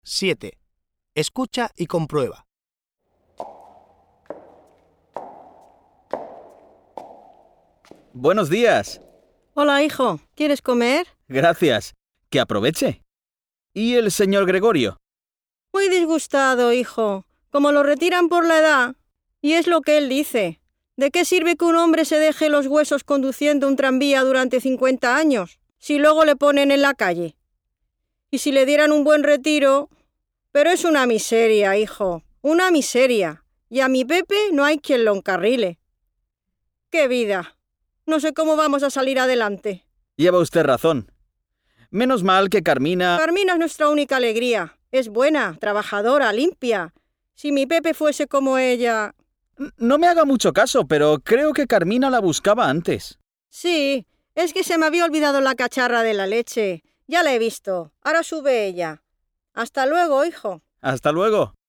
7. Escucha y comprueba. Buenos días. Hola, hijo. ¿Quieres comer? Gracias. Que aproveche. ¿Y el señor Gregorio? Muy disgustado, hijo. Como lo retiran por la edad. Y es lo que él dice. ¿De qué sirve que un hombre se deje los huesos conduciendo un tranvía durante 50 años, si luego le ponen en la calle? Y si le dieran un buen retiro... Pero es una miseria, hijo. Una miseria. Y a mi Pepe no hay quien lo encarrile. ¡Qué vida! No sé cómo vamos a salir adelante. Lleva usted razón. Menos mal que Carmina... Carmina es nuestra única alegría. Es buena, trabajadora, limpia. Si mi Pepe fuese como ella... No me haga mucho caso, pero creo que Carmina la buscaba antes. Sí, es que se me había olvidado la cacharra de la leche. Ya la he visto. Ahora sube ella. Hasta luego, hijo. Hasta luego.